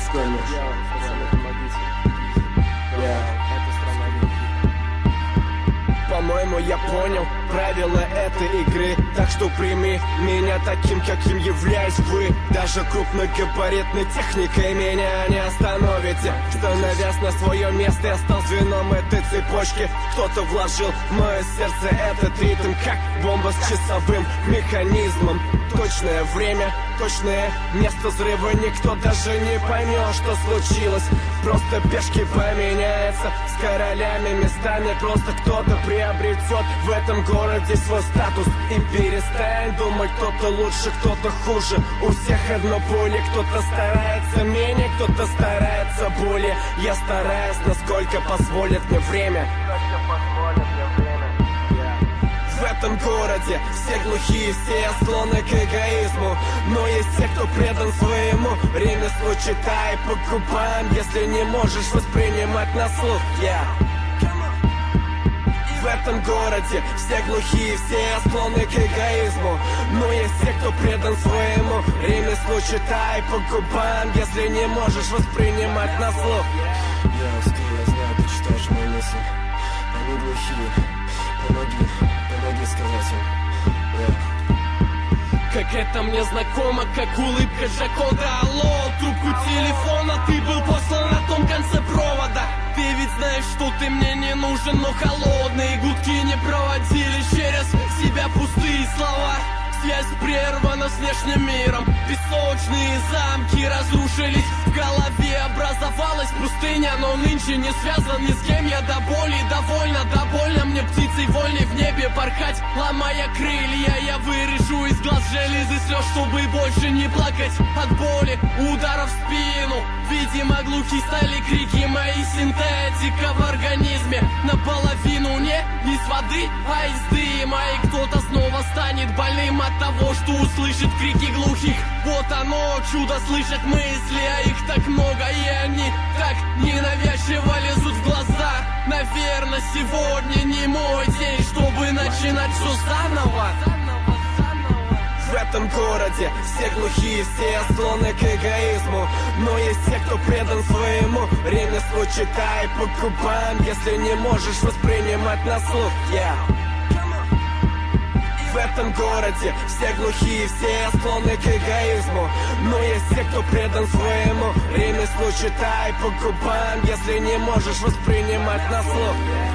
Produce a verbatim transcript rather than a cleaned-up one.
морской муж. По-моему, я понял правила этой игры, так что прими меня таким, каким являюсь вы. Даже крупногабаритной техникой меня не остановите. Становясь на свое место, я стал звеном этой цепочки. Кто-то вложил в мое сердце этот ритм, как бомба с часовым механизмом. Точное время, точное место взрыва, никто даже не поймет, что случилось. Просто пешки поменяются с королями местами. Просто кто-то приобретет в этом городе свой статус. И перестань думать, кто-то лучше, кто-то хуже. У всех одно поле, кто-то старается менее, кто-то старается более. Я стараюсь, насколько позволит мне время. В этом городе все глухие, все склонны к эгоизму. Но есть те, кто предан своему ремеслу. Читай по губам, если не можешь воспринимать на слух. yeah. В этом городе все глухие, все склонны к эгоизму. Но есть те, кто предан своему ремеслу. Читай по губам, если не можешь воспринимать на слух. Я скорее, я знаю, ты читаешь мои мысли. Они глухие, помоги, помоги сказать им. yeah. Как это мне знакомо, как улыбка Джаконда. Алло, трубку телефона, ты был послан на том конце провода. Ты ведь знаешь, что ты мне не нужен, но холодные гудки не проводили через себя пустые слова. Связь прервана с внешним миром. Песочные замки разрушились. В голове образовалась пустыня, но нынче не связан ни с кем. Я до боли довольна, довольна мне птицей вольной в небе порхать. Ломая крылья, я вырежу из глаз железы слез, чтобы больше не плакать от боли, ударов в спину. Видимо, глухи стали крики мои, синтетика в организме. Наполовину не из воды, а из дыма. И кто-то снова станет больным от того, что услышит крики глухих. Вот оно, чудо, слышать мысли, а их так много, и они так ненавязчиво лезут в глаза. Наверное, сегодня не мой день, чтобы начинать все заново. В этом городе все глухие, все склонны к эгоизму. Но есть те, кто предан своему ремеслу. Читай по губам, если не можешь воспринимать на слух. yeah. В этом городе все глухие, все склонны к эгоизму. Но есть те, кто предан своему ремеслу. Читай по губам, если не можешь воспринимать на слух.